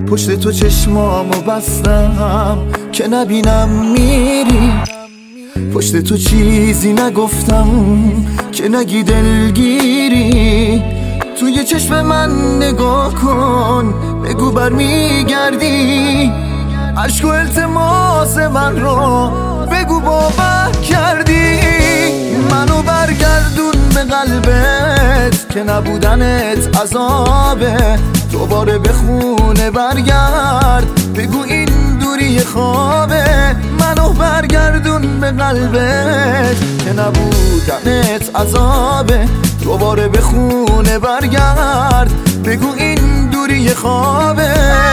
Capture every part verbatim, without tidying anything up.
پشت تو چشمامو بستم که نبینم میری، پشت تو چیزی نگفتم که نگی دلگیری. توی چشم من نگاه کن، بگو برمیگردی، عشق و التماس من رو بگو باور کردی. منو برگردون به قلبت که نبودنت عذابه، دوباره به خونه برگرد، بگو این دوری خوابه. منو برگردون به قلبت که نبودنت عذابه، دوباره به خونه برگرد، بگو این دوری خوابه.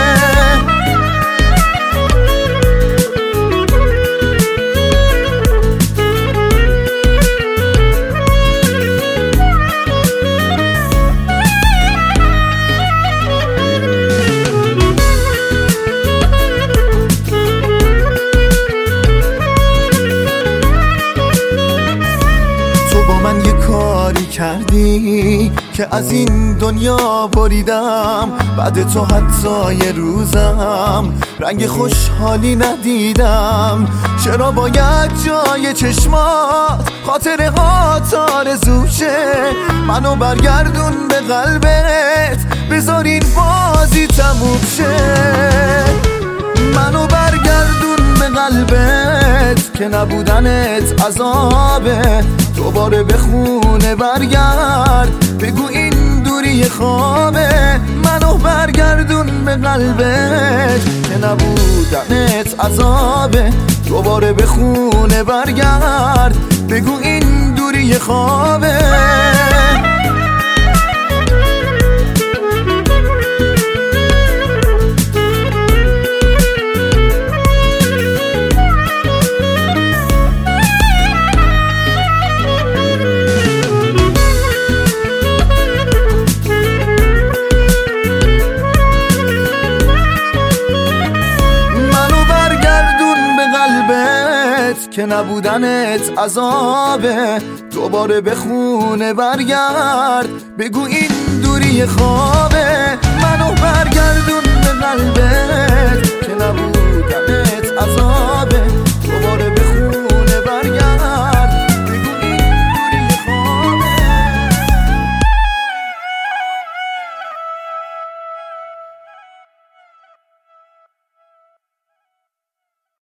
من یه کاری کردی که از این دنیا بریدم، بعد تو حتی یه روزم رنگ خوشحالی ندیدم. چرا باید جای چشمات خاطره ها آرزوشه؟ منو برگردون به قلبت، بذار این بازی تموم شه. منو برگردون به قلبت که نبودنت عذابه، دوباره به خونه برگرد، بگو این دوری خوابه. منو برگردون به قلبت که نبودنت عذابه، دوباره به خونه برگرد، بگو این دوری خوابه. که نبودنت عذابه، دوباره به خونه برگرد، بگو این دوری خوابه. منو برگردون به قلبت